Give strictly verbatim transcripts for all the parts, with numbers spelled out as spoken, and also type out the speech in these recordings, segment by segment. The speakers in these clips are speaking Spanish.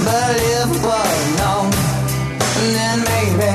But if was known, then maybe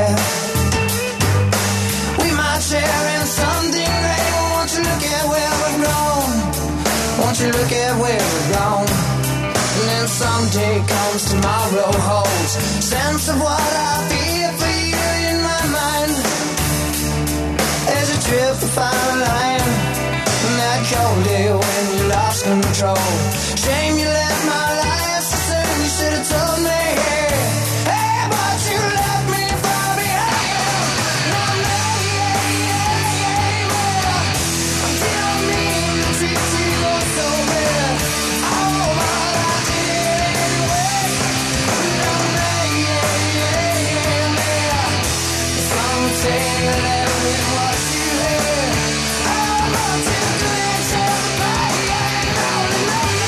we might share in something great. Won't you look at where we've grown? Won't you look at where we've gone? And then someday comes tomorrow holds sense of what I feel for you in my mind. As a trip for fine line, and that cold day when you lost control. Shame you left my life so soon. You should have told me. Hey, but you left me far behind. No, no, yeah, yeah, yeah, yeah. I didn't mean to treat you so bad. Oh, but I did anyway. No, no, yeah, yeah, yeah, yeah. Some say you left me what you had. Oh, but you couldn't tell the back. No, no, no.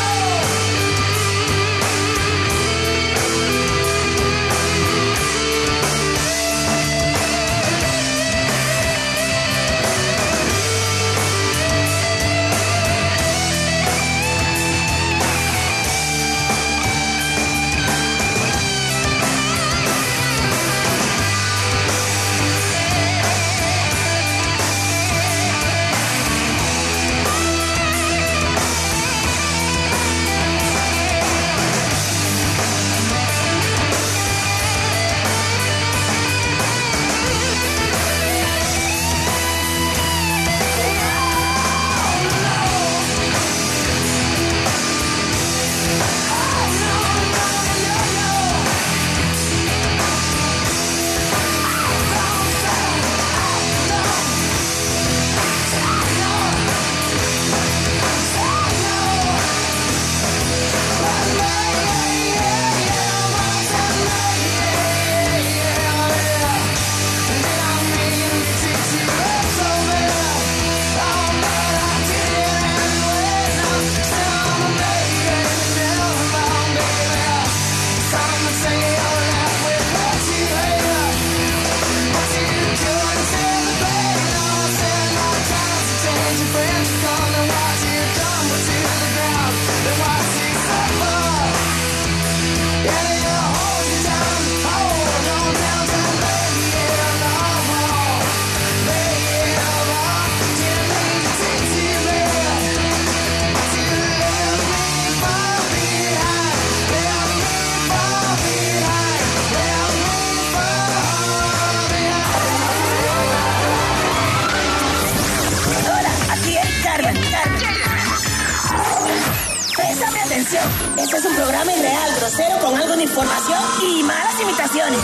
Este es un programa irreal, grosero, con algo de información y malas imitaciones.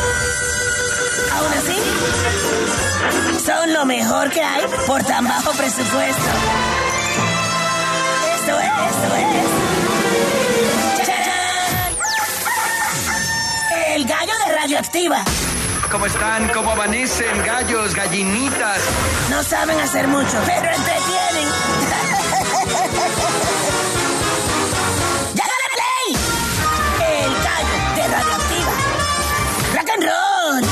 Aún así, son lo mejor que hay por tan bajo presupuesto. Esto es, esto es... ¡Chachán! El gallo de Radioactiva. ¿Cómo están? ¿Cómo amanecen? Gallos, gallinitas. No saben hacer mucho, pero entretienen. Radioactiva. Rock and roll.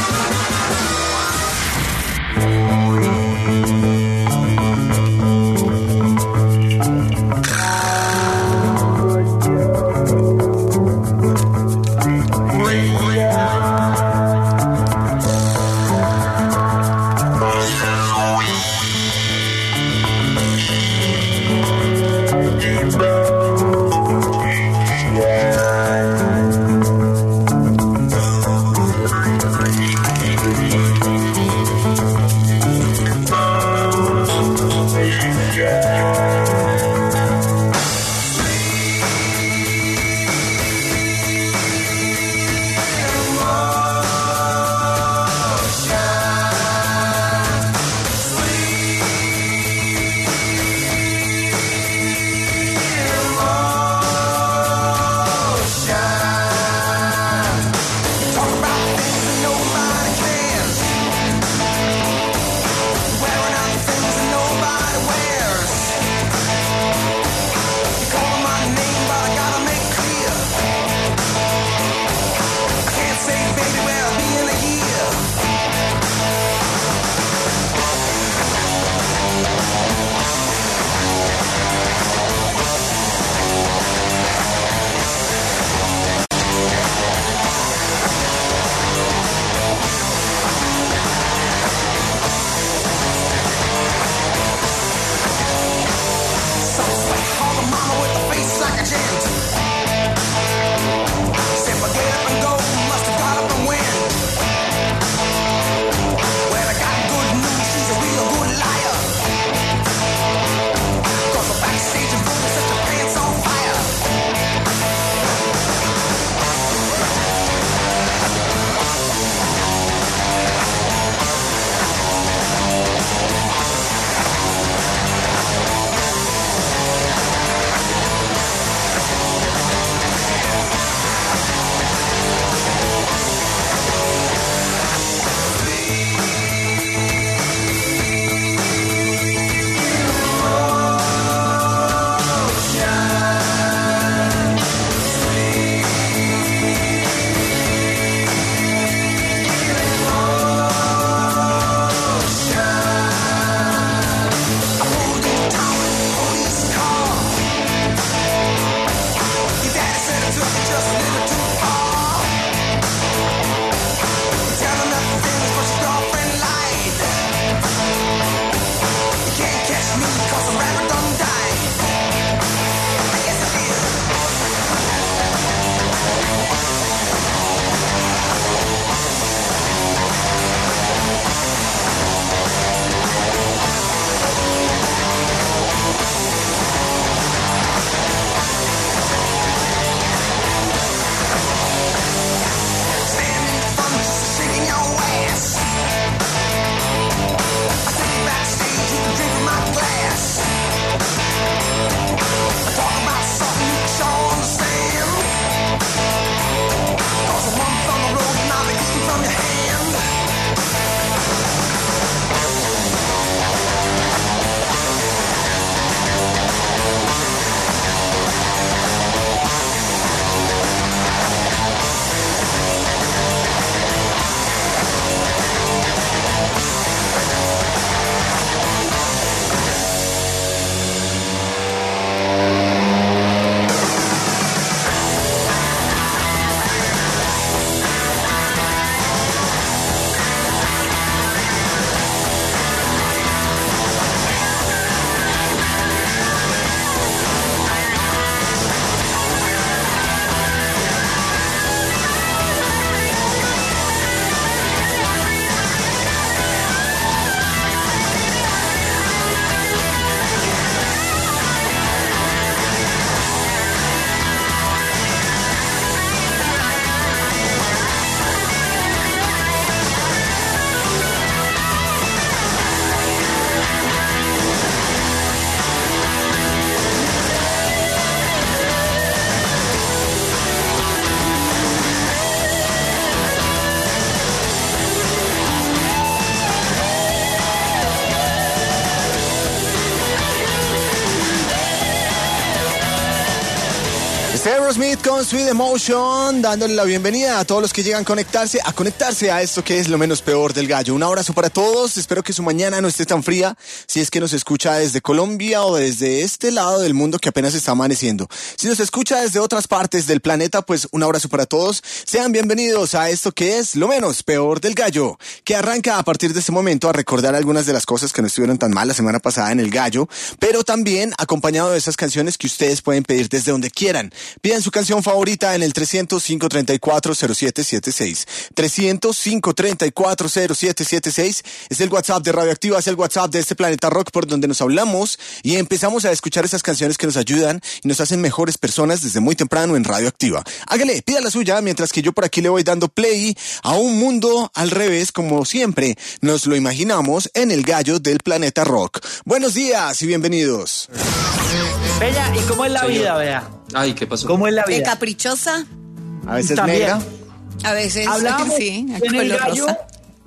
Aerosmith con Sweet Emotion, dándole la bienvenida a todos los que llegan a conectarse, a conectarse a esto que es lo menos peor del gallo. Un abrazo para todos, espero que su mañana no esté tan fría, si es que nos escucha desde Colombia o desde este lado del mundo que apenas está amaneciendo. Si nos escucha desde otras partes del planeta, pues un abrazo para todos. Sean bienvenidos a esto que es lo menos peor del gallo, que arranca a partir de este momento a recordar algunas de las cosas que no estuvieron tan mal la semana pasada en el gallo, pero también acompañado de esas canciones que ustedes pueden pedir desde donde quieran. Pidan su canción favorita en el trescientos, cinco treinta y cuatro, cero siete siete seis. trescientos, cinco treinta y cuatro, cero siete siete seis es el WhatsApp de Radioactiva, es el WhatsApp de este Planeta Rock por donde nos hablamos y empezamos a escuchar esas canciones que nos ayudan y nos hacen mejores personas desde muy temprano en Radioactiva. Hágale, pida la suya, mientras que yo por aquí le voy dando play a un mundo al revés, como siempre nos lo imaginamos en el gallo del Planeta Rock. Buenos días y bienvenidos. Bella, ¿y cómo es la Señor. vida, Bella? Ay, ¿qué pasó? ¿Cómo es la ¿De vida? caprichosa? A veces También. negra. A veces Hablábamos sí, en el color gallo rosa.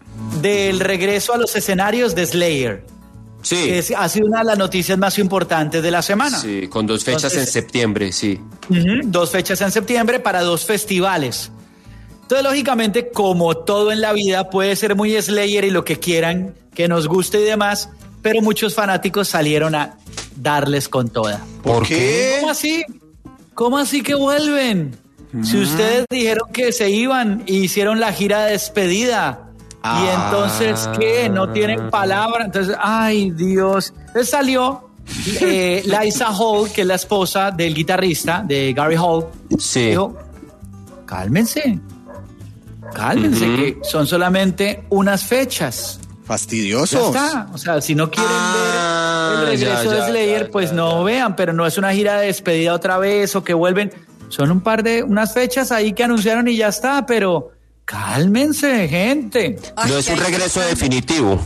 del regreso a los escenarios de Slayer. Sí, Que es- ha sido una de las noticias más importantes de la semana. sí, con dos fechas Entonces- en septiembre, sí. Ujú, dos fechas en septiembre para dos festivales. Entonces, lógicamente, como todo en la vida, puede ser muy Slayer y lo que quieran, que nos guste y demás, pero muchos fanáticos salieron a darles con toda. ¿Por qué? ¿Cómo así? ¿Cómo así que vuelven? Si ustedes dijeron que se iban y hicieron la gira de despedida. Ah. Y entonces, ¿qué? No tienen palabra. Entonces, ay, Dios. Entonces salió eh, Liza Hall, que es la esposa del guitarrista, de Gary Hall. Sí. Dijo, cálmense. Cálmense, Ujú. que son solamente unas fechas. Ya Fastidiosos. está. O sea, si no quieren Ah, ver el regreso ya, de ya, Slayer, ya, pues ya, no ya. vean, pero no es una gira de despedida otra vez o que vuelven. Son un par de, unas fechas ahí que anunciaron y ya está, pero cálmense, gente. Ay, No es un ay, regreso definitivo.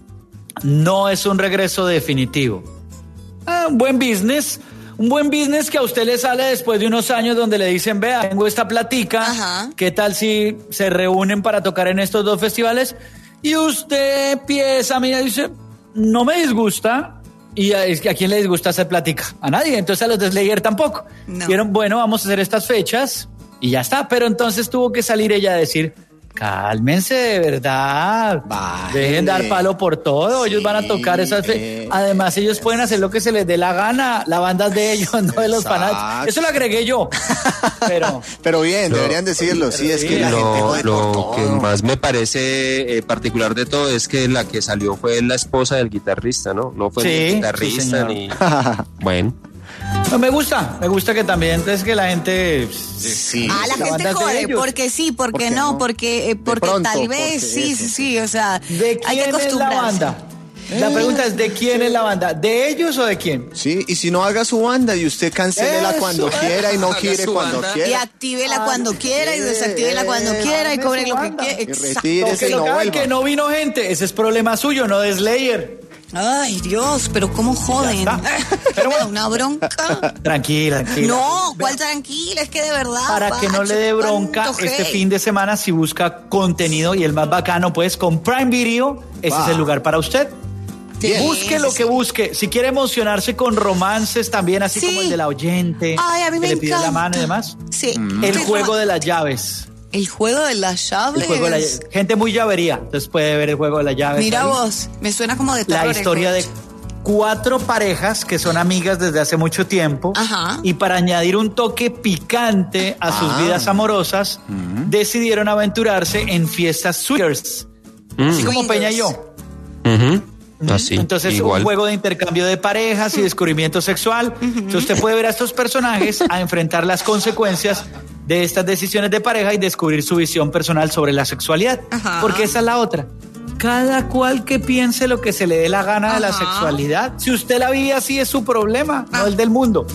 No es un regreso definitivo. Ah, un buen business. Un buen business que a usted le sale después de unos años donde le dicen, vea, tengo esta platica, Ajá. ¿qué tal si se reúnen para tocar en estos dos festivales? Y usted empieza, mira, dice, no me disgusta. Y a, es que ¿a quién le disgusta hacer platica? A nadie. Entonces a los de Slayer tampoco. No. Dijeron, bueno, vamos a hacer estas fechas y ya está. Pero entonces tuvo que salir ella a decir, cálmense de verdad. Bájenle. Dejen dar palo por todo. Ellos van a tocar esas fechas. eh. Además, ellos pueden hacer lo que se les dé la gana. La banda es de ellos, no de los Exacto. fanáticos. Eso lo agregué yo. Pero Pero bien, No. deberían decirlo. Sí, es que la gente Lo, jode por lo todo. que más me parece eh, particular de todo es que la que salió fue la esposa del guitarrista, ¿no? No fue Sí, ni el sí, guitarrista señor. ni... Bueno, no, me gusta. Me gusta que también entonces que la gente... Sí. Ah, la La banda gente es de jode, ellos. porque sí, porque ¿Por qué no, no? porque, eh, porque pronto, tal vez, porque sí, eso. sí, sí, o sea, ¿De hay que quién es la acostumbrarse. banda? La pregunta es, ¿de quién es la banda? ¿De ellos o de quién? Sí, y si no haga su banda y usted cancélela Eso, cuando quiera y no haga quiere su cuando banda. Y quiera. actívela cuando quiera y desactívela cuando eh, quiera y arme cobre su lo que banda. quiera. Y Exacto. retírese Que y lo no que hagan vuelva. que no vino gente, ese es problema suyo, no de Slayer. Ay, Dios, pero cómo joden. Ya está. Pero bueno. Una bronca. Tranquila, tranquila. No, ¿cuál tranquila? Es que de verdad. Para que no le dé Pacho, bronca cuánto este hate. fin de semana, si busca contenido y el más bacano, pues con Prime Video, ese Va. es el lugar para usted. Sí, Busque lo sí, que sí. busque. Si quiere emocionarse con romances también, así Sí. como el de la oyente, Ay, a mí que me le pide la encanta. mano y demás. Sí. El Estoy juego como- de las llaves. El juego de las llaves. El juego de la- gente muy llavería, entonces puede ver el juego de las llaves. Mira ahí. vos, me suena como de terror. La el historia de juego. cuatro parejas que son amigas desde hace mucho tiempo. Ajá. Y para añadir un toque picante a sus Ah. vidas amorosas, decidieron aventurarse en fiestas swingers. Así como Swingers. Peña y yo. ujú, así, Entonces, igual. un juego de intercambio de parejas y descubrimiento sexual. Entonces, usted puede ver a estos personajes a enfrentar las consecuencias de estas decisiones de pareja y descubrir su visión personal sobre la sexualidad. Ajá. Porque esa es la otra. Cada cual que piense lo que se le dé la gana de la Ajá. sexualidad. Si usted la vive así, es su problema, Ah. no el del mundo.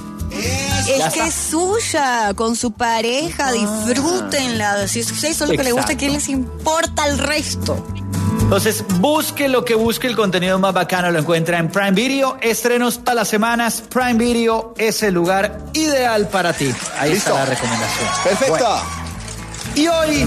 Es Ya que está. es suya, con su pareja, disfrútenla. Si es eso es lo que le gusta, Exacto. ¿qué les importa el resto? Entonces, busque lo que busque, el contenido más bacano lo encuentra en Prime Video. Estrenos todas las semanas. Prime Video es el lugar ideal para ti. Ahí Listo. está la recomendación. Perfecto. Bueno, y hoy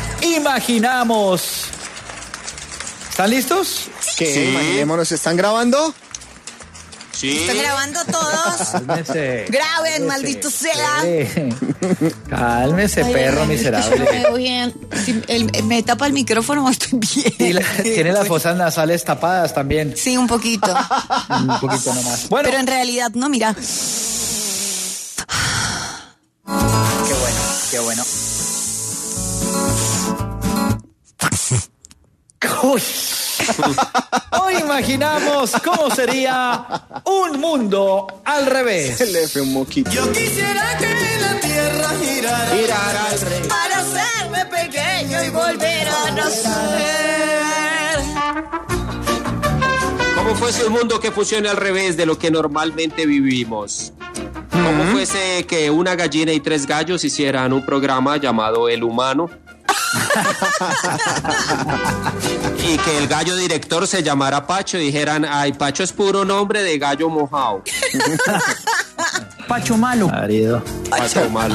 imaginamos. ¿Están listos? ¿Qué? Sí. Imaginémonos, ¿están grabando? Sí. ¿Están grabando todos? Cálmese. Graben, maldito sea. Eh, Cálmese, Ay, perro ay, miserable. No me veo bien. Si el- me tapa el micrófono, estoy bien. Y la- tiene las fosas nasales tapadas también. Sí, un poquito. Un poquito nomás. Bueno, Pero en realidad, no, mira. qué bueno, qué bueno. Uy. Hoy imaginamos cómo sería un mundo al revés. El F, un moquito. Yo quisiera que la tierra girara, Girar al revés. Para hacerme pequeño y volver a nacer. ¿Cómo fuese un mundo que funcione al revés de lo que normalmente vivimos? ¿Cómo fuese que una gallina y tres gallos hicieran un programa llamado El Humano? Y que el gallo director se llamara Pacho y dijeran, ay, Pacho es puro nombre de gallo mojado. Pacho malo. Marido. Pacho mal.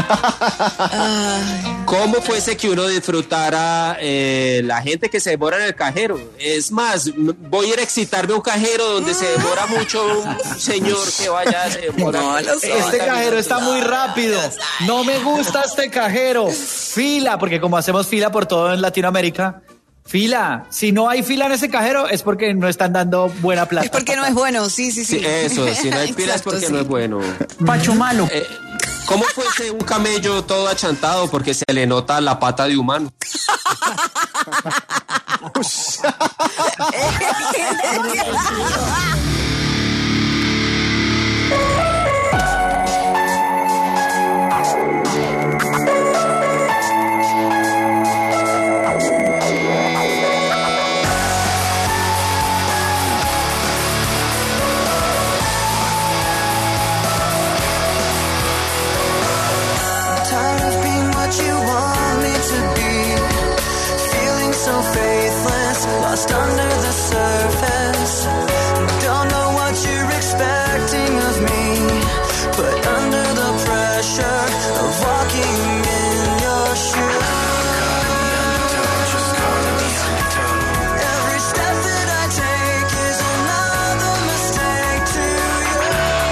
¿Cómo fuese que uno disfrutara eh, la gente que se demora en el cajero? Es más, m- voy a ir a excitarme a un cajero donde se demora mucho un señor que vaya, se demora. No, los Este cajero está muy rápido. No me gusta este cajero. Fila, porque como hacemos fila por todo en Latinoamérica, fila. Si no hay fila en ese cajero es porque no están dando buena plata. Es porque no es bueno, sí, sí, sí. Sí, eso, si no hay pilas Exacto, porque sí. no es bueno. Pacho malo. Eh, ¿Cómo fuese un camello todo achantado porque se le nota la pata de humano? tired of being what you want me to be, feeling so faithless, lost under the surface. Don't know what you're expecting of me, but under the pressure of walking in your shoes, every step that I take is another mistake to you.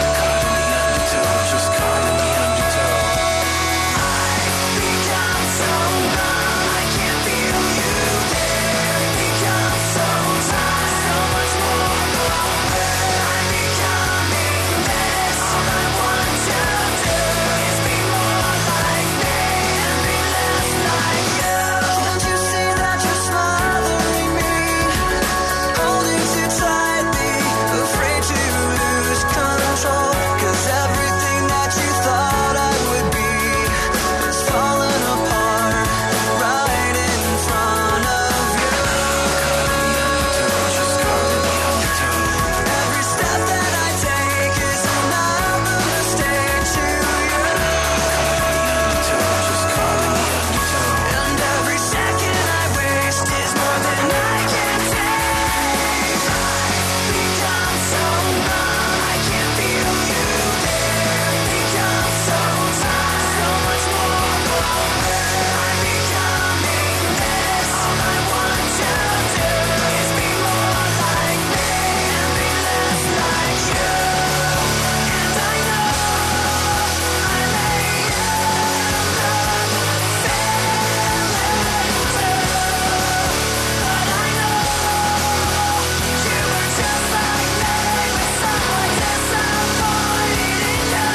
Become so numb, I can't feel you there. Become so tired, so much more longer. I'm becoming this. All I want to do is be more like me and be less like you. Can't you see that you're smothering me, holding too tightly, afraid to lose control? 'Cause everything that you thought I would be is falling apart right in front of you. Every step that I take is another mistake to you. And every second I waste is more than I can take. I've become so numb, I can't feel you there. Become so tired, so much more longer. I'm becoming this. All I want to do is be more like me and be less like you. And I know I may end up failing too, but I know you were just like me, with someone disappointed in you.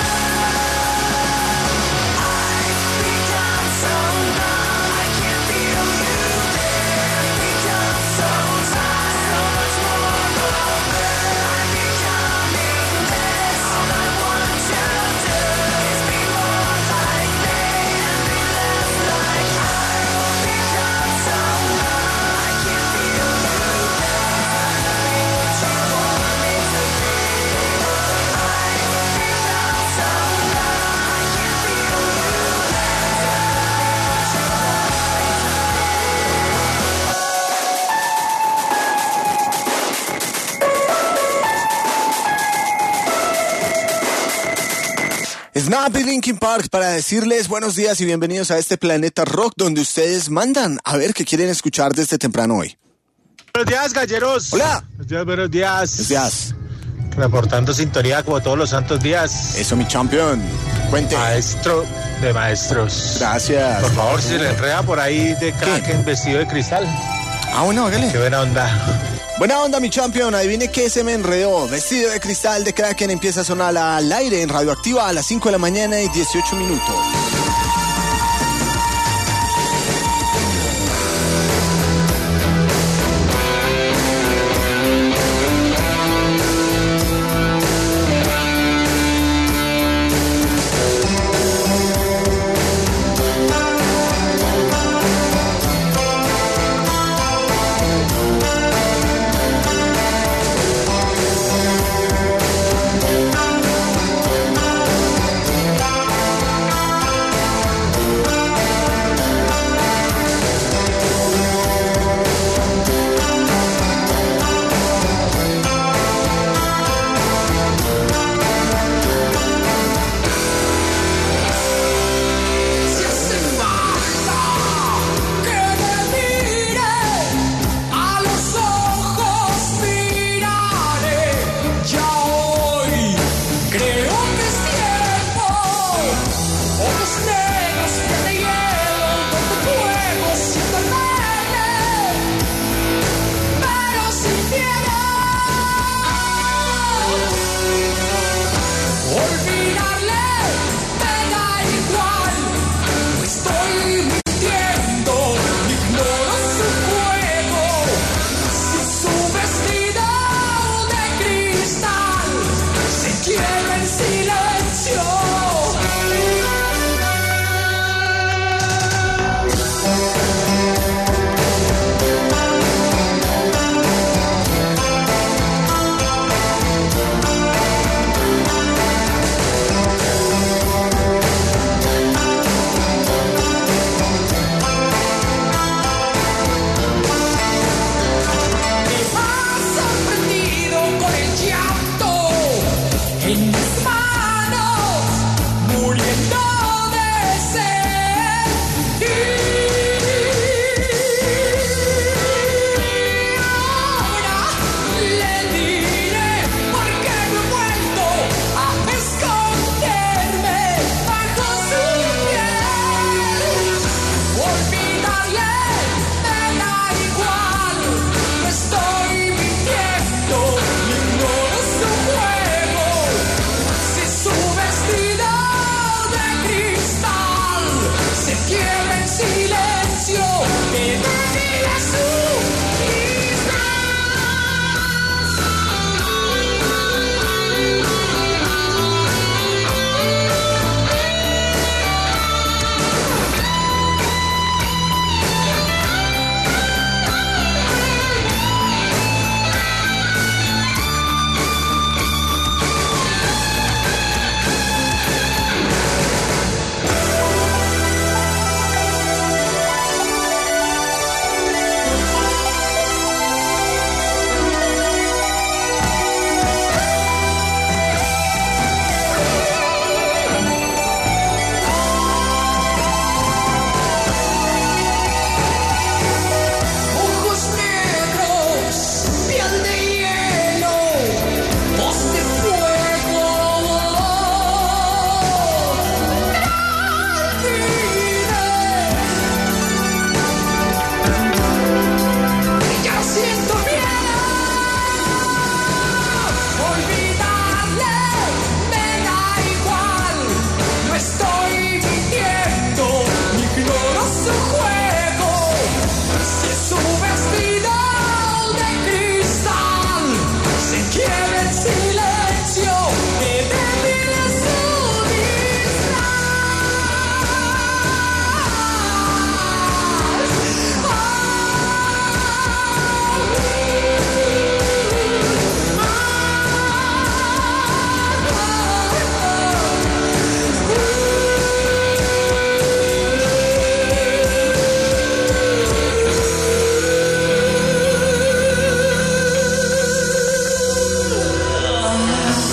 I've become so numb, I can't feel you there. Become so tired, so much more longer. I'm becoming this. All I want to do is be more like me and be less like you. Become so numb, I can't feel you there. What you want me to be. I've become so numb, I can't feel you Snap y Linkin Park para decirles buenos días y bienvenidos a este planeta rock donde ustedes mandan a ver qué quieren escuchar desde temprano hoy. Buenos días, galleros. Hola. Buenos días, buenos días. Buenos días. reportando sintonía como todos los santos días. Eso, mi champion. Cuente. Maestro de maestros. Gracias. Por favor, si le enreda por ahí de Kraken vestido de cristal. Ah, bueno, hágale. Qué buena onda. Buena onda, mi champion. Adivine qué se me enredó. Vestido de cristal de Kraken empieza a sonar al aire en Radioactiva a las cinco de la mañana y dieciocho minutos.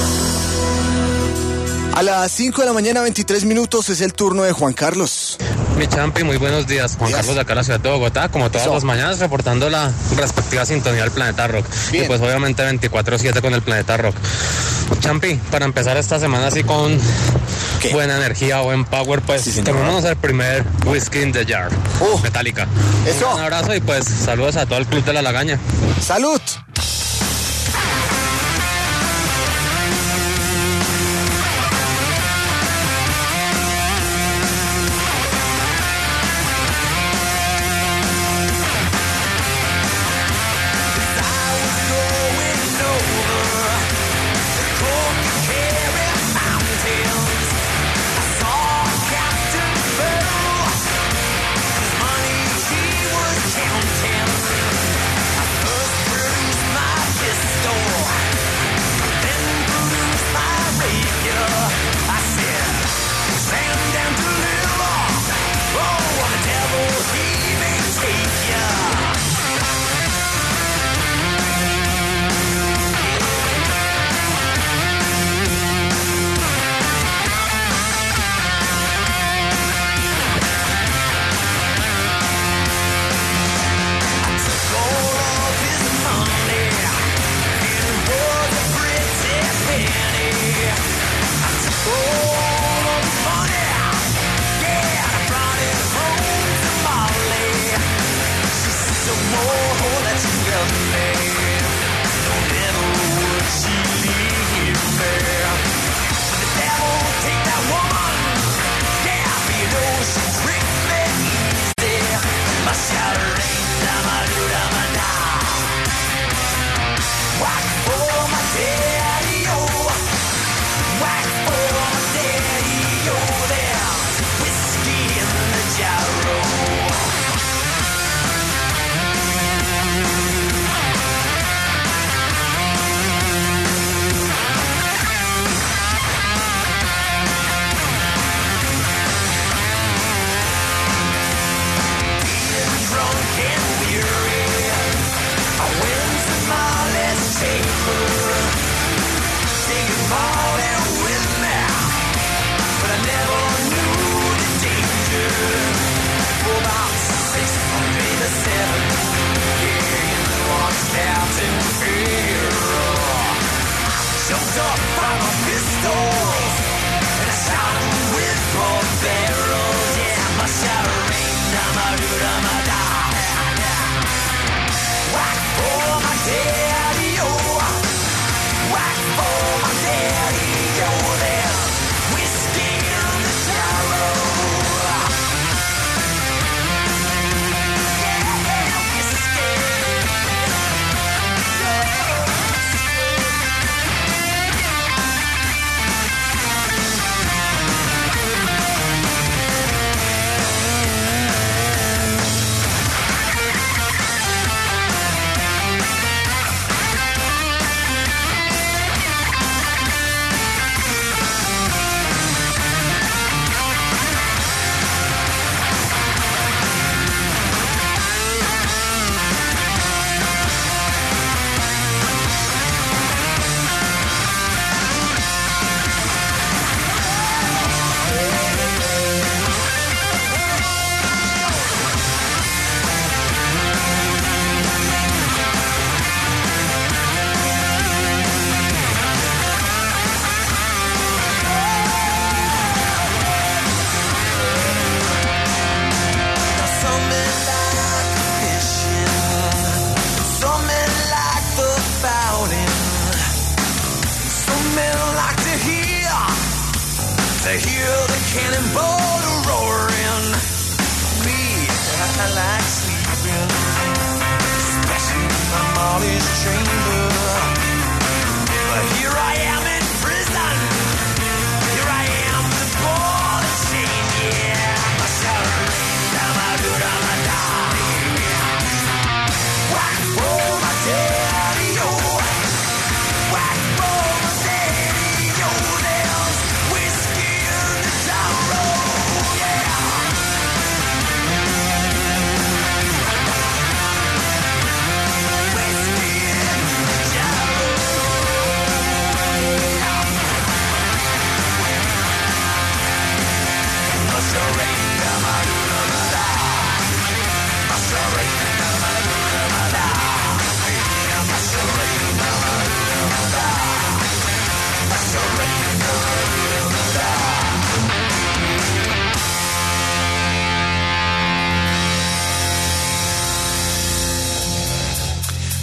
A las cinco de la mañana, veintitrés minutos, es el turno de Juan Carlos. Mi champi, muy buenos días. Juan Días. Carlos de acá, la ciudad de Bogotá, como todas Eso. las mañanas, reportando la respectiva sintonía del Planeta Rock. Bien. Y pues obviamente veinticuatro siete con el Planeta Rock. Champi, para empezar esta semana así con ¿Qué? buena energía, buen power, pues Sí, señor. tomémonos el primer Whiskey in the Jar. Uh. Metallica. Eso. Un abrazo y pues saludos a todo el Club de la Lagaña. ¡Salud!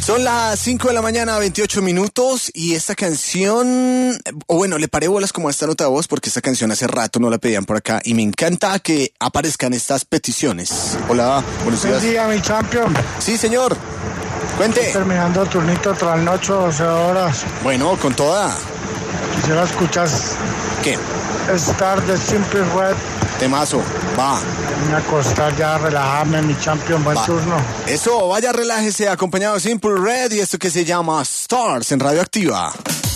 Son las cinco de la mañana, veintiocho minutos, y esta canción, o bueno, le paré bolas como a esta nota de voz porque esta canción hace rato no la pedían por acá y me encanta que aparezcan estas peticiones. Hola, buenos días. Buen día, mi champion. Sí, señor. Cuente. Terminando el turnito trasnocho, doce horas. Bueno, con toda. Quisiera escuchar. ¿Qué? Star de Simple Red. Temazo, va. Me acostar ya, relajarme, mi champion, buen va. turno. Eso, vaya, relájese, acompañado de Simple Red y esto que se llama Stars en Radioactiva.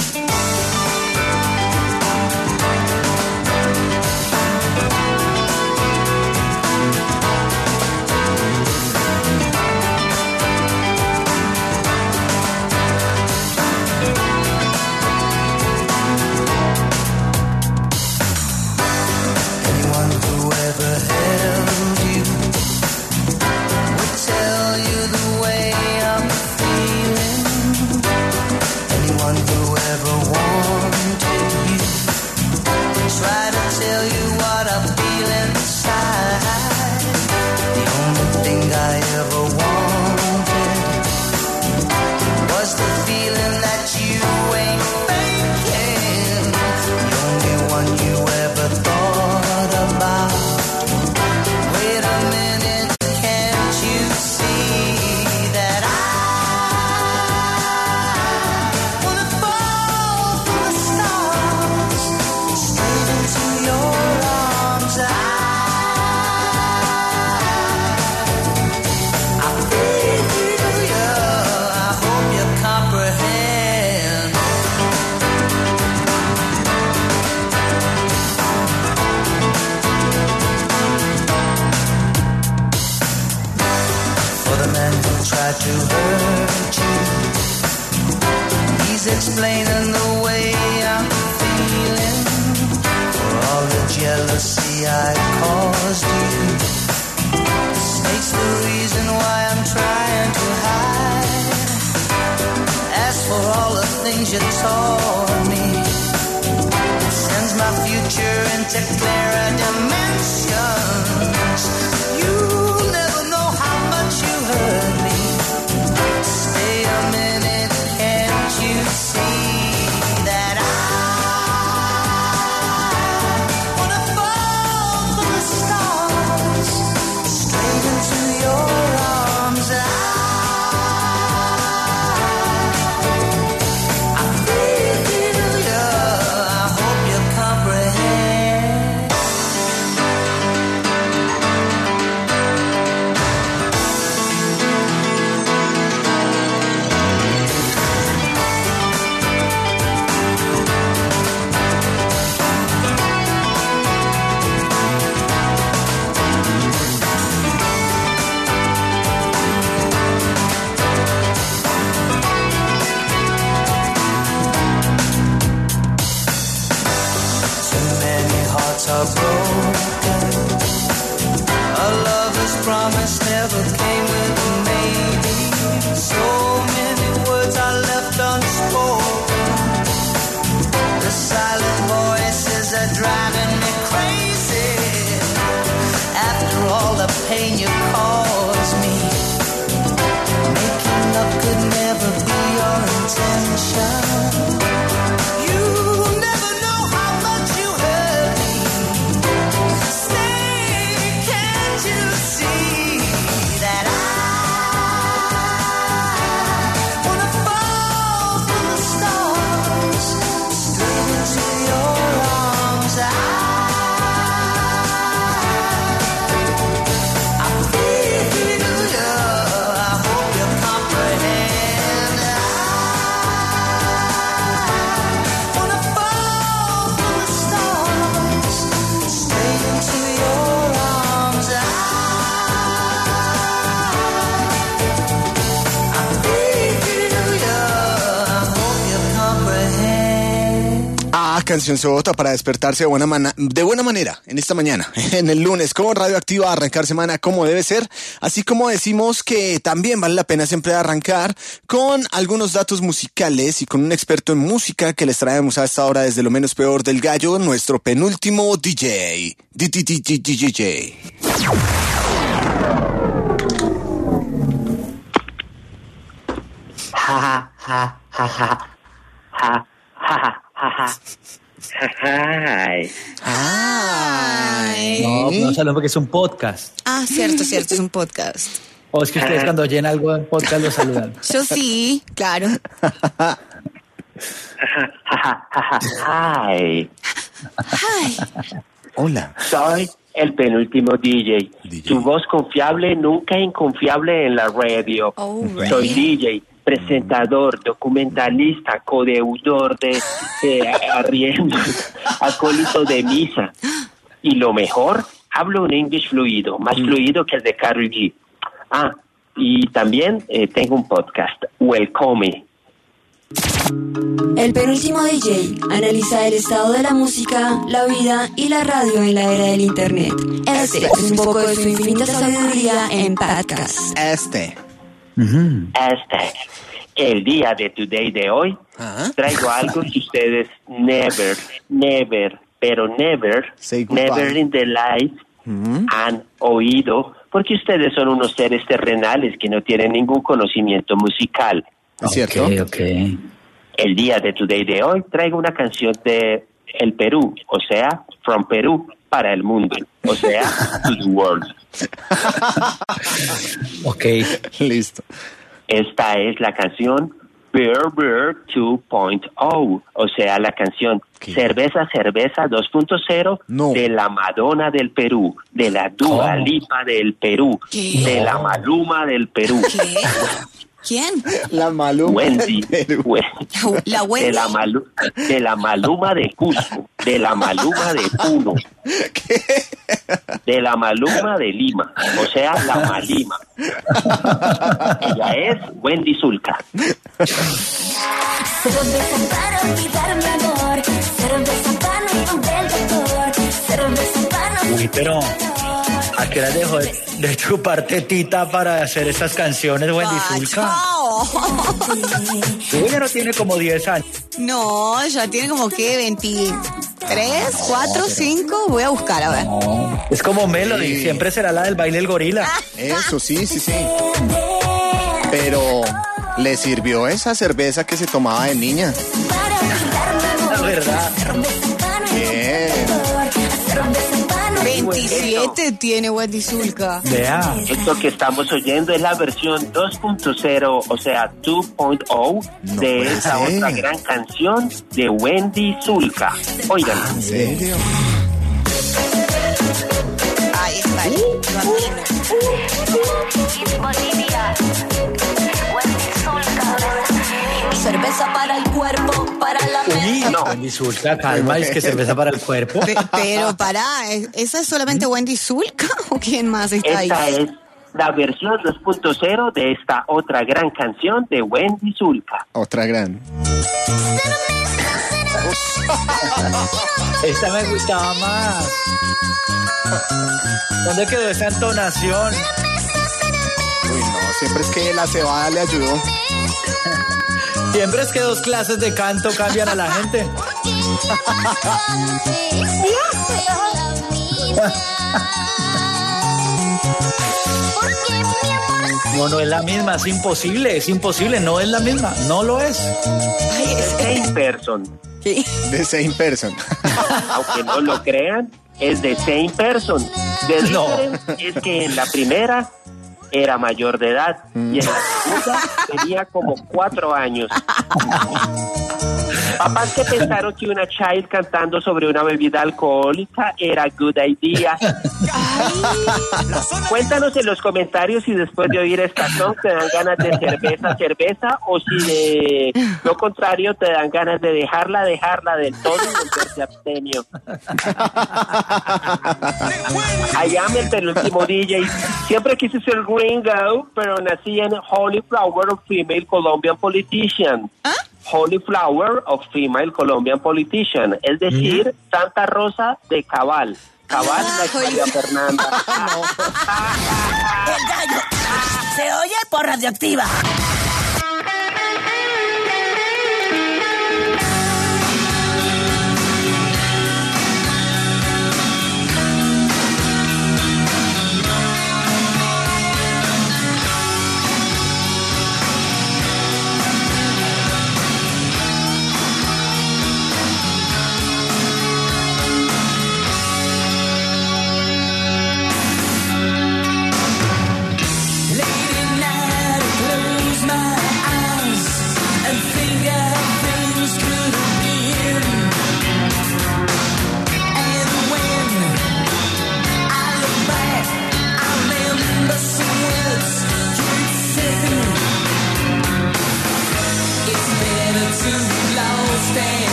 To hurt you, he's explaining the way I'm feeling, for all the jealousy I caused you. This makes the reason why I'm trying to hide. As for all the things you taught me, it sends my future into clearer dimensions. You never know how much you hurt me. Stay a minute, can't you see that I wanna fall from the stars straight into your arms? I, I feel you, I hope you comprehend. Are broken. A lover's promise never came with a maybe. So many words are left unspoken. The silent voices are driving me crazy. After all the pain you caused me, making up could never be your intention. You never know how much you hurt me. You see that I wanna fall from the stars straight into your arms. I, I feel you, I hope you comprehend. I wanna fall from the stars straight into your arms. I, Ah, canción sota para despertarse de buena, mana- de buena manera en esta mañana, en el lunes, como Radioactiva, arrancar semana como debe ser, así como decimos que también vale la pena siempre arrancar con algunos datos musicales y con un experto en música que les traemos a esta hora desde lo menos peor del gallo, nuestro penúltimo D J, D D D D D J. ja, ja, ja, ja, ja. Hi. Ay. No, no saben porque es un podcast. Ah, cierto, cierto, es un podcast. O es que ustedes cuando oyen algo en podcast lo saludan. Yo sí, claro. Hi. Ay. Hola. Soy el penúltimo D J. D J. Tu voz confiable, nunca inconfiable en la radio. Oh, right. Soy D J, presentador, documentalista, codeudor de eh, arriendos, acólito de misa. Y lo mejor, hablo un inglés fluido, más fluido que el de Karol G. Ah, y también eh, tengo un podcast, Welcome. El penúltimo D J analiza el estado de la música, la vida y la radio en la era del internet. Este es un poco de su infinita sabiduría en podcast. Este. Este, el día de Today de hoy, Ajá. traigo algo que ustedes never, never, pero never, Say goodbye. never in their life han oído, porque ustedes son unos seres terrenales que no tienen ningún conocimiento musical. ¿Es cierto? Ok, ok. El día de Today de hoy traigo una canción de el Perú, o sea, from Perú para el mundo, o sea, to the world. Ok. Listo. Esta es la canción Beer Beer dos punto cero, o sea, la canción ¿Qué? Cerveza Cerveza dos punto cero No. de la Madonna del Perú, de la Dua ¿Cómo? Lipa del Perú, ¿Qué? de la Maluma del Perú. ¿Qué? ¿Quién? La Maluma Wendy, del Perú. We- La, la Wendy. de la, Malu- de la Maluma de Cusco, de la Maluma de Puno, de la Maluma de Lima, o sea, la Malima. Ella es Wendy Zulka. Cerveza para olvidar mi amor, cerveza para no romper el dolor, cerveza para no Uy, pero ¿a qué hora dejó de, de chupar tetita para hacer esas canciones, Wendy Ay, Zulka? chao. Uy, ya no tiene como diez años. No, ya tiene como que veintitrés, cuatro, cinco. Voy a buscar, a ver. No, es como Melody, Sí. siempre será la del baile del gorila. Eso, sí, sí, sí. Pero le sirvió esa cerveza que se tomaba de niña. La verdad. Bien. veintisiete tiene Wendy Zulka. Vea. Esto que estamos oyendo es la versión dos punto cero, o sea, dos punto cero No de puede esa ser. otra gran canción de Wendy Zulka. Oigan, ¿En serio? Ahí está, el bambino. Cerveza para el cuerpo, para la Uy, mente. No. Wendy Zulka, calma, es que cerveza para el cuerpo. Pe- Pero pará, ¿es- ¿esa es solamente Wendy Zulka o quién más está ahí? esta es la versión dos punto cero de esta otra gran canción de Wendy Zulka. Otra gran. Esta me gustaba más. ¿Dónde quedó esa entonación? Uy, no, siempre es que la cebada le ayudó. Siempre es que dos clases de canto cambian a la gente. No, no es la misma, es imposible, es imposible, no es la misma, no lo es. Ay, es- Same person. ¿Qué? The same person. Aunque no lo crean, es de same person. The No. difference es que en la primera era mayor de edad y en la segunda tenía como cuatro años. Papás que pensaron que una child cantando sobre una bebida alcohólica era good idea. Cuéntanos en los comentarios si después de oír esta canción te dan ganas de cerveza, cerveza, o si de lo contrario te dan ganas de dejarla, dejarla del todo y volverse abstemio. I am el penúltimo D J. Siempre quise ser gringo, pero nací en Holy Flower of Female Colombian Politician. Holy Flower of Female Colombian Politician, es decir, Santa Rosa de Cabal. Cabal, la María Fernanda. El gallo se oye por radioactiva.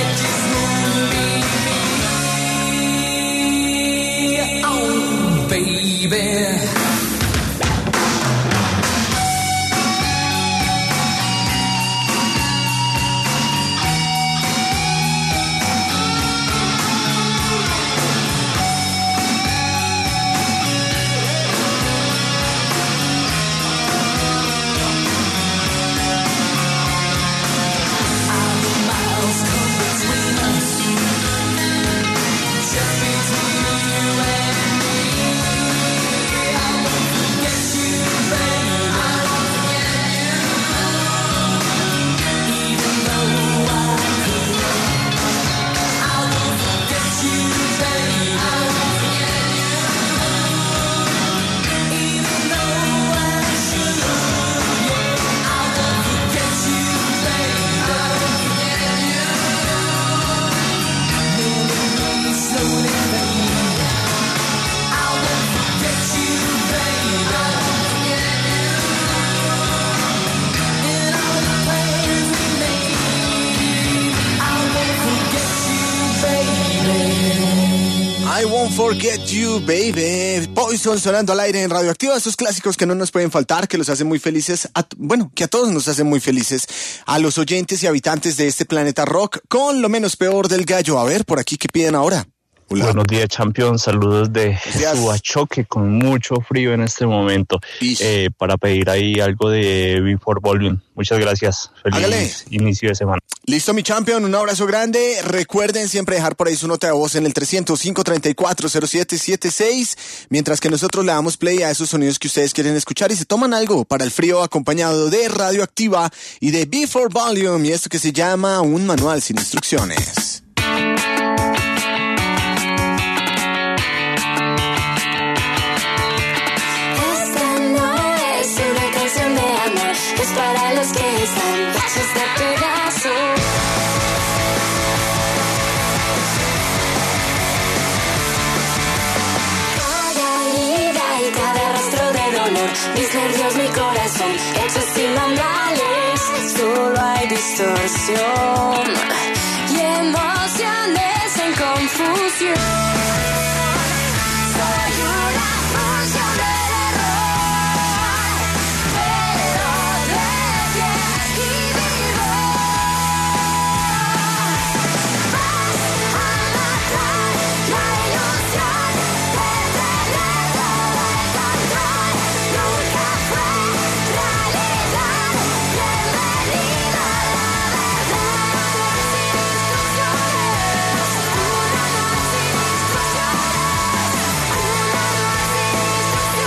I Won't Forget You, Baby. Poison sonando al aire en Radioactiva. Esos clásicos que no nos pueden faltar, que los hacen muy felices. A, bueno, que a todos nos hacen muy felices. A los oyentes y habitantes de este planeta rock, con lo menos peor del gallo. A ver, por aquí, ¿qué piden ahora? Hola. Buenos días, Champion. Saludos de Suachoque, con mucho frío en este momento. Eh, para pedir ahí algo de Before Volume. Muchas gracias. Feliz Hágale. inicio de semana. Listo, mi Champion. Un abrazo grande. Recuerden siempre dejar por ahí su nota de voz en el trescientos cinco, treinta y cuatro, cero siete siete seis. Mientras que nosotros le damos play a esos sonidos que ustedes quieren escuchar y se toman algo para el frío, acompañado de Radioactiva y de Before Volume. Y esto que se llama un manual sin instrucciones. Es para los que están hechos de pedazos. Cada herida y cada rastro de dolor, mis nervios, mi corazón, hechos sin manuales. Solo hay distorsión y emociones en confusión. Soy una función del error, pero de pie y vivo. Vas a matar la ilusión de tener todo el control. Nunca fue realidad. Bienvenida a la verdad. Sin instrucciones, una noche sin instrucciones, una noche sin instrucciones.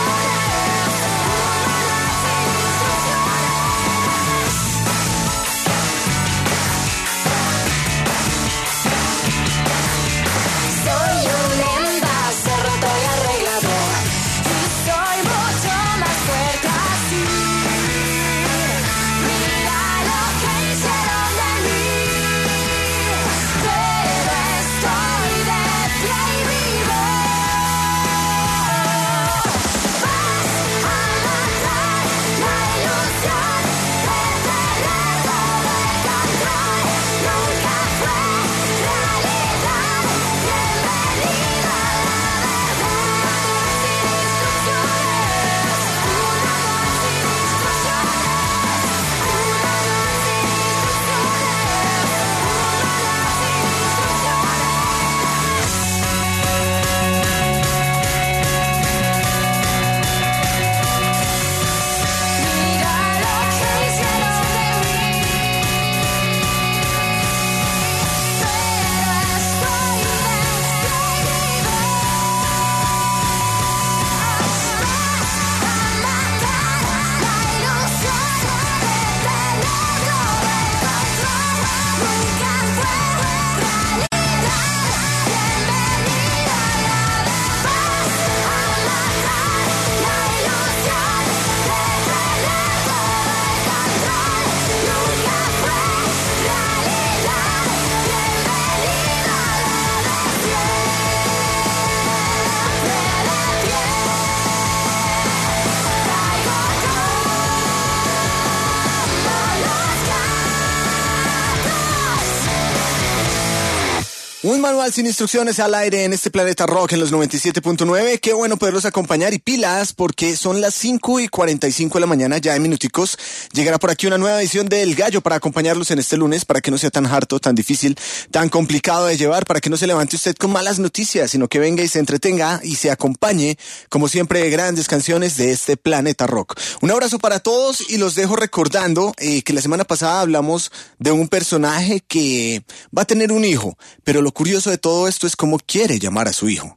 Un manual sin instrucciones al aire en este Planeta Rock en los noventa y siete punto nueve. Qué bueno poderlos acompañar y pilas porque son las cinco y cuarenta y cinco de la mañana, ya en minuticos. Llegará por aquí una nueva edición del Gallo para acompañarlos en este lunes, para que no sea tan harto, tan difícil, tan complicado de llevar, para que no se levante usted con malas noticias, sino que venga y se entretenga y se acompañe, como siempre, de grandes canciones de este Planeta Rock. Un abrazo para todos y los dejo recordando eh, que la semana pasada hablamos de un personaje que va a tener un hijo, pero lo curioso de todo esto es cómo quiere llamar a su hijo.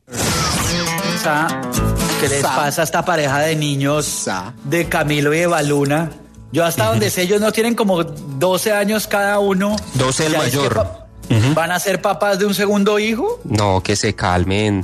¿Qué les pasa a esta pareja de niños de Camilo y Eva Luna? Yo hasta donde sé, ellos no tienen como doce años cada uno. doce el ¿Ya es que mayor. pa- ¿Van a ser papás de un segundo hijo? No, que se calmen.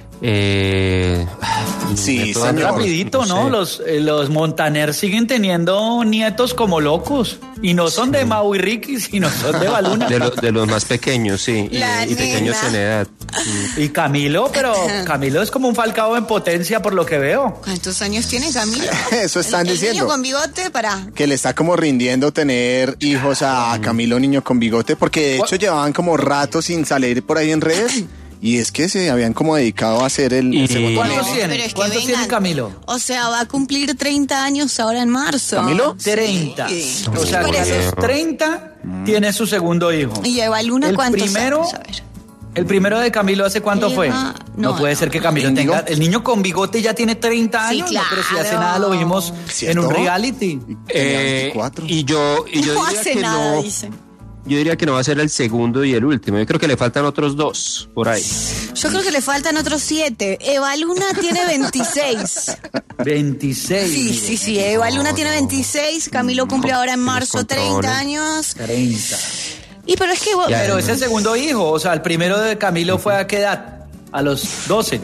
Eh, sí, Son rapidito, ¿no? sé. Los, eh, los Montaner siguen teniendo nietos como locos. Y no son de Mau y Ricky, sino son de Eva Luna. De, lo- de los más pequeños, sí. Y, La y pequeños nena. en edad. Y Camilo, pero Camilo es como un Falcao en potencia por lo que veo. ¿Cuántos años tiene Camilo? Eso están el, el diciendo. niño con bigote, para. Que le está como rindiendo tener hijos a Camilo Niño con Bigote, porque de hecho llevaban como rato sin salir por ahí en redes. Y es que se habían como dedicado a hacer el, el segundo ¿Cuántos nene. tiene? Pero es que ¿Cuántos vengan. tiene Camilo? O sea, va a cumplir treinta años ahora en marzo. ¿Camilo? treinta. Sí. O sea, Por que a eso. los treinta tiene su segundo hijo. ¿Y Eva Luna El cuántos primero, años? A ver. el primero de Camilo, ¿hace cuánto Eva- fue? no, No, puede no. ser que Camilo ¿Índigo? tenga... El niño con bigote ya tiene treinta Sí, años, ¿no? Pero si hace claro. nada lo vimos en un ¿Cierto? reality. Eh, veinticuatro. y yo, y yo No diría hace que nada, no. dice. Yo diría que no va a ser el segundo y el último. Yo creo que le faltan otros dos por ahí. Yo creo que le faltan otros siete. Eva Luna tiene veintiséis. veintiséis. Sí, sí, sí. Eva Luna tiene veintiséis. Camilo cumple ahora en marzo controles. treinta años. treinta. Y pero es que... Ya, Pero es el segundo hijo, o sea, el primero de Camilo fue a qué edad? A los doce.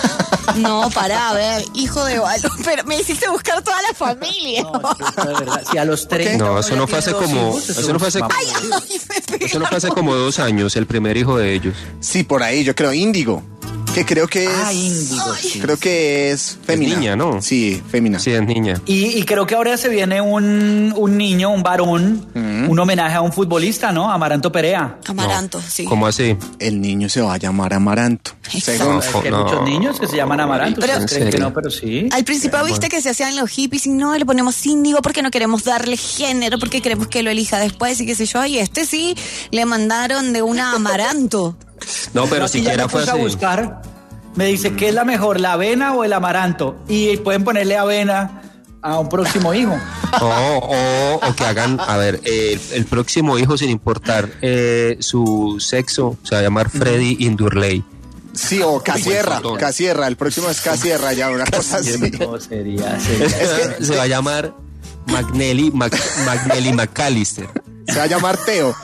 No, pará, a ver, hijo de Eva Luna. Pero me hiciste buscar toda la familia. Si a los treinta. No, eso no fue ya hace tiene dos como. hijos, Eso no fue hace, vamos. Ay, ay, me pegué. eso no fue hace como dos años, el primer hijo de ellos. Sí, por ahí, yo creo, Índigo. Que creo que es. Ah, Índigo, sí. Creo que es fémina. niña, ¿no? Sí, fémina. Sí, es niña. Y, y creo que ahora se viene un, un niño, un varón, un homenaje a un futbolista, ¿no? Amaranto Perea. Amaranto, sí. ¿Cómo así? El niño se va a llamar Amaranto. Según- No, Es que hay no. muchos niños que se llaman Amaranto. Pero- ¿Ustedes creen ¿En que serio? no? Pero sí. Al principio viste que se hacían los hippies y no, le ponemos Índigo porque no queremos darle género, porque queremos que lo elija después y qué sé yo. Y este sí, le mandaron de una Amaranto. No, pero Aquí ya siquiera me fue puse a así. buscar. Me dice, ¿qué es la mejor, la avena o el amaranto? Y pueden ponerle avena a un próximo hijo. O, o, o que hagan, a ver, eh, el, el próximo hijo, sin importar eh, su sexo, se va a llamar Freddy Indurley. Sí, o Casierra. Buen Casierra, el próximo es Casierra, ya una cosa así. No, sería, sería. Es que se va a llamar Magnelli, Mac- Magnelli McAllister. Se va a llamar Teo.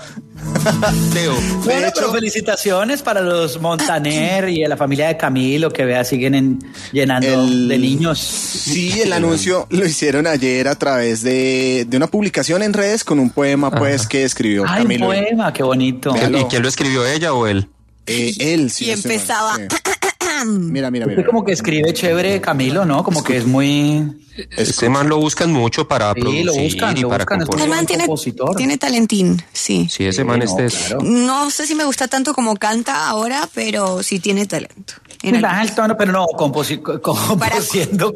Teo. Bueno, hecho- pero felicitaciones para los Montaner y a la familia de Camilo, que vea, siguen en- llenando El- de niños. Sí, el anuncio lo hicieron ayer a través de, de una publicación en redes con un poema, pues, que escribió Ay, un Camilo. poema, qué bonito. Véalo. ¿Y quién lo escribió, ella o él? Eh, él, sí. Y no estoy mal, empezaba. sí. Mira, mira, Usted mira. como que escribe chévere, Camilo, ¿no? Como que es muy... Este man lo buscan mucho para Sí, producir lo buscan, y lo para buscan, es componer. El man tiene, compositor. tiene talentín, sí. Sí, ese man no, este es... claro. No sé si me gusta tanto como canta ahora, pero sí tiene talento. En el- Baja el tono, pero no, composi co- componiendo.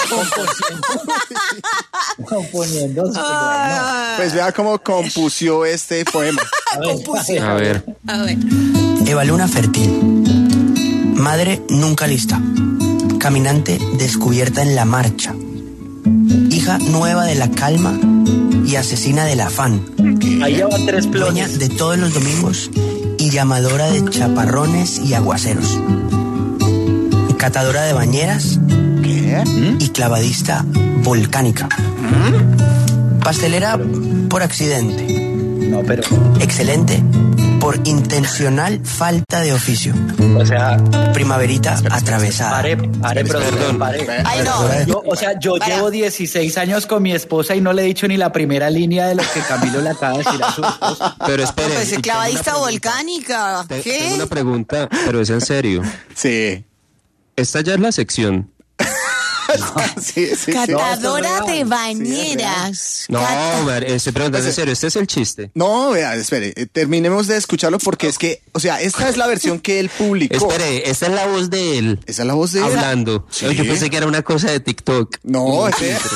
Componiendo. Componiendo. sí, bueno. Pues vea cómo compusió este poema. A ver, A ver. A ver. Eva Luna fértil. Madre nunca lista. Caminante descubierta en la marcha. Hija nueva de la calma y asesina del afán. Ahí ya van tres Dueña plones. de todos los domingos y llamadora de chaparrones y aguaceros. Catadora de bañeras y clavadista volcánica. Pastelera por accidente. No, pero, Excelente por intencional falta de oficio. o sea, Primaverita atravesada. pare, pare, Perdón. productor, pare. Ay, no. Yo, o sea, yo Para. llevo dieciséis años con mi esposa y no le he dicho ni la primera línea de lo que Camilo le acaba de decir a su esposa. Pero No, esperen. pues y clavadista tengo una volcánica. pregunta- Tengo ¿Qué? una pregunta, pero es en serio. Sí. Esta ya es la sección. sí, sí, Catadora sí. de bañeras. No, Cata... ver, estoy preguntando en serio, ¿este es el chiste? No, vea, espere, eh, terminemos de escucharlo porque es que, o sea, esta es la versión que él publicó. Espere, esta es la voz de él. Esa es la voz de él. Hablando. Sí. Yo pensé que era una cosa de TikTok. No, es de...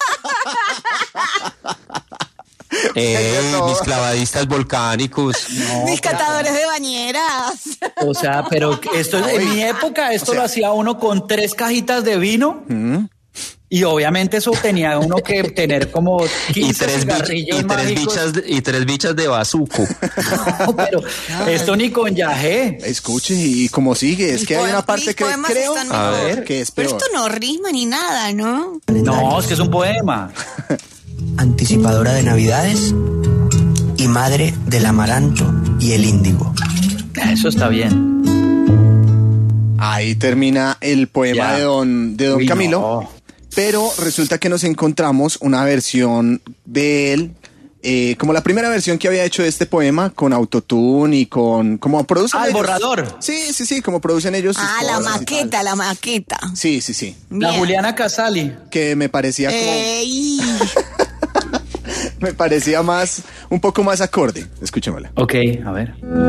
Eh, mis clavadistas volcánicos. No, mis catadores de bañeras. O sea, pero esto en mi época, esto o sea, lo hacía uno con tres cajitas de vino. ¿Mm? Y obviamente eso tenía uno que tener como quince y tres cigarrillos y tres bichas de, y tres bichas de bazuco. No, pero esto ni con yagé. Escuche, y como sigue, es que hay una parte que creo a ver, que es peor. Pero esto no rima ni nada, ¿no? No, es que es un poema. Anticipadora de Navidades y madre del amaranto y el índigo. Eso está bien. Ahí termina el poema ya. de don, de don Uy, Camilo. No. Pero resulta que nos encontramos una versión de él, eh, como la primera versión que había hecho de este poema, con autotune y con... como producen Ah, el ellos. borrador. Sí, sí, sí, como producen ellos. Ah, la maqueta, la maqueta. Sí, sí, sí. La Bien. Juliana Casali. Que me parecía como... Ey. me parecía más, un poco más acorde. Escuchémosla. Ok, a ver.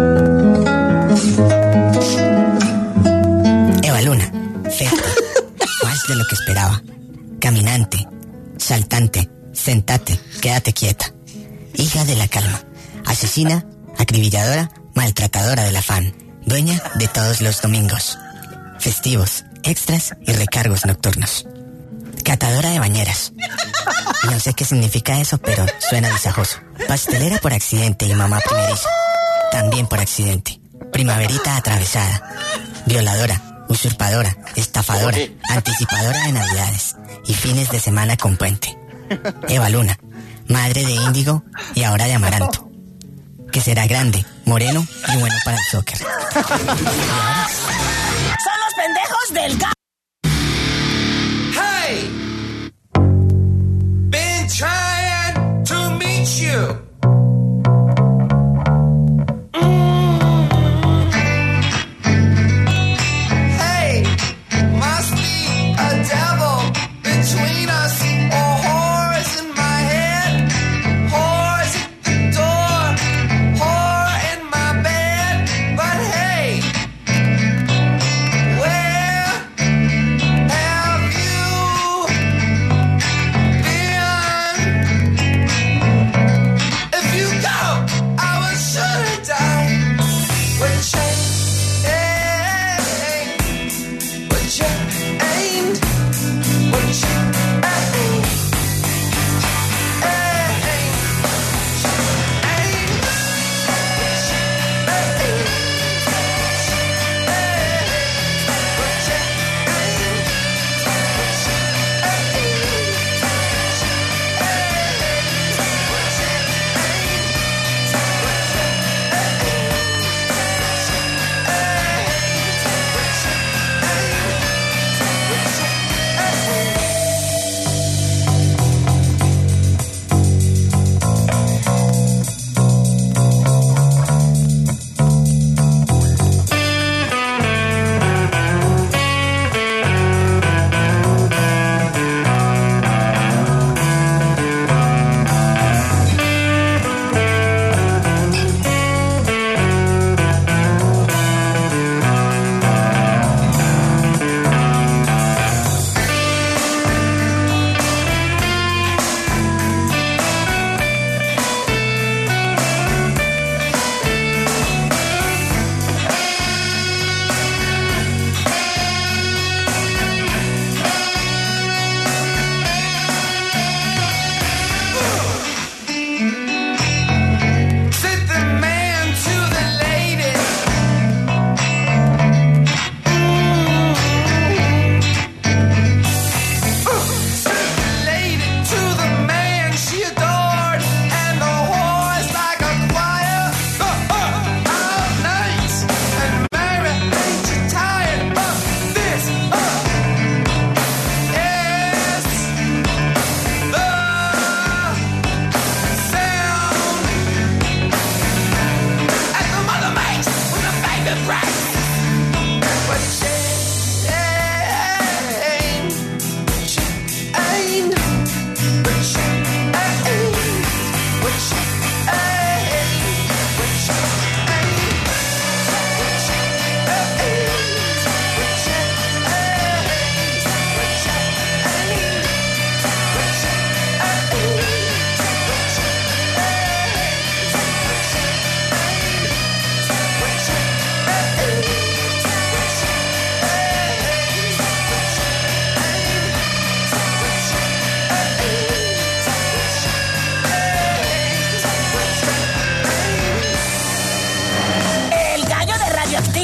Eva Luna, festa, más de lo que esperaba. Caminante, saltante, sentate, quédate quieta. Hija de la calma, asesina, acribilladora, maltratadora del afán, dueña de todos los domingos. Festivos, extras y recargos nocturnos. Catadora de bañeras. No sé qué significa eso, pero suena visajoso. Pastelera por accidente y mamá primeriza. También por accidente. Primaverita atravesada. Violadora, usurpadora, estafadora, anticipadora de navidades y fines de semana con puente. Eva Luna, madre de índigo y ahora de amaranto. Que será grande, moreno y bueno para el soccer. Son los pendejos del ga... Hey! Been trying to meet you. Between us, or whores in my head, whores at the door, whore in my bed. But hey, where have you been? If you go, I was sure to die. But you ain't, but you ain't.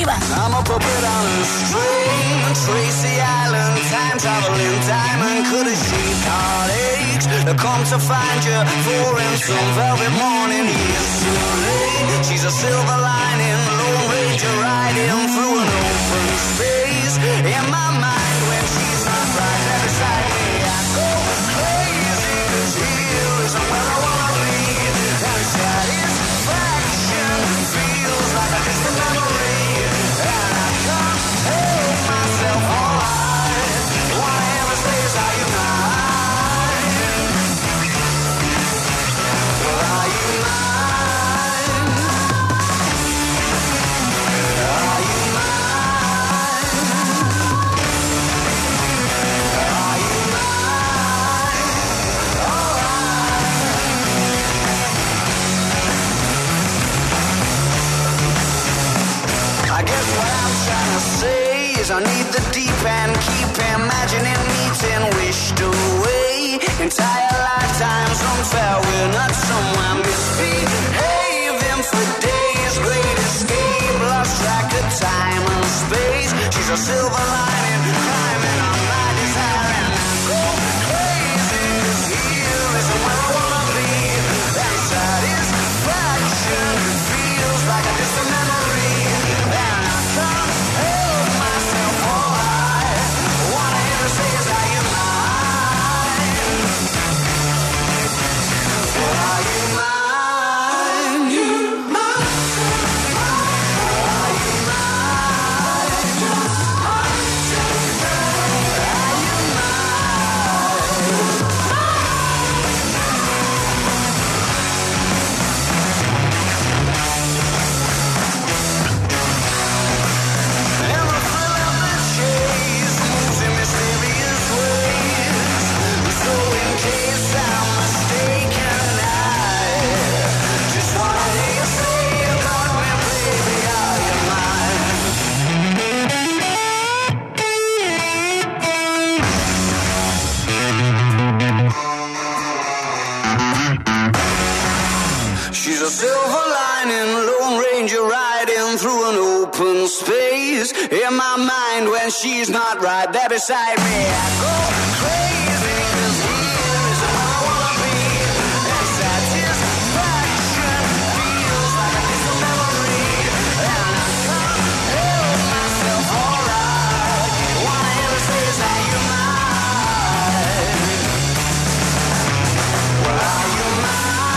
arriba. I'm a puppet on a string, Tracy Island, time traveling diamond, could have shaped heartaches. I come to find you for in some velvet morning. Years too late. She's a silver lining, Lone Ranger riding through an open space. In my mind, when she's not right there beside me, I go crazy. 'Cause here isn't where I wanna be, and satisfaction feels like a distant memory, and I can't hold myself alive. Whatever stays, are you mine? Well, are you mine? Are you mine? Are you mine? Alright. I guess what I'm trying to say is I need the deep end, keep imagining meeting wished away. Entire lifetimes unfair, we're not somewhere misbehaving for days. Great escape, lost track of time and space. She's a silver lining, climbing on my desire, and I go crazy. 'Cause here isn't where I wanna be, and satisfaction feels like a distant memory, and I can't help myself alive. What I ever say is, are you mine? Well, are you mine? Are you mine? Are you And the thrill of the chase moves in mysterious ways. So in case I'm mistaken, I just wanna hear you say you got me, baby, are you mine? She's a silver lining, Lone Ranger riding through an open space. In my mind, when she's not right there beside me, I go crazy. 'Cause here isn't where I wanna be, and satisfaction feels like a distant memory, and I can't help myself alright. What I ever say is, are you mine? Well, are you mine?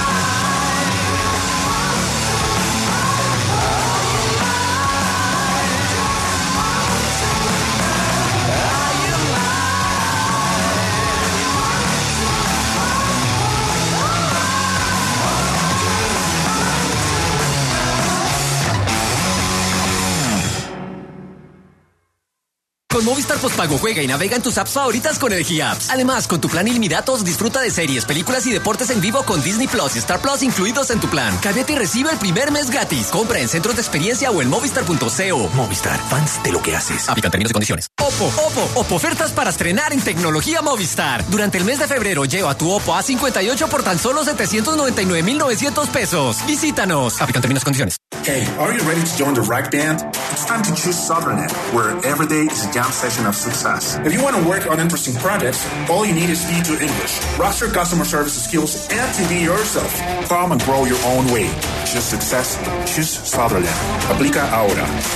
Con Movistar Postpago juega y navega en tus apps favoritas con Energía Apps. Además, con tu plan ilimitados disfruta de series, películas y deportes en vivo con Disney Plus y Star Plus incluidos en tu plan. Cámbiate y recibe el primer mes gratis. Compra en centros de experiencia o en movistar punto co. Movistar, fans de lo que haces. Aplican términos y condiciones. Oppo, Oppo, Oppo ofertas para estrenar en tecnología Movistar. Durante el mes de febrero lleva tu Oppo A cincuenta y ocho por tan solo setecientos noventa y nueve mil novecientos pesos. Visítanos. Aplican términos y condiciones. Hey, are you ready to join the Rack Band? It's time to choose Southern, where every day is a jam session of success. If you want to work on interesting projects, all you need is B two English, roster customer service skills, and to be yourself. Come and grow your own way. Choose success. Choose Sutherland. Aplica ahora.